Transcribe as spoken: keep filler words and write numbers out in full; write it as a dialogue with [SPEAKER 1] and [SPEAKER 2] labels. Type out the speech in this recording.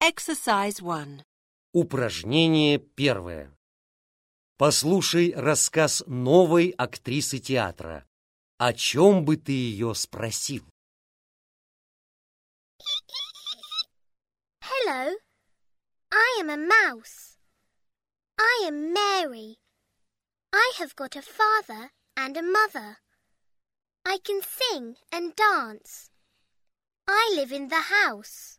[SPEAKER 1] Exercise one.
[SPEAKER 2] Упражнение первое. Послушай рассказ новой актрисы театра. О чем бы ты ее спросил?
[SPEAKER 3] Hello, I am a mouse. I am Mary. I have got a father and a mother. I can sing and dance. I live in the house.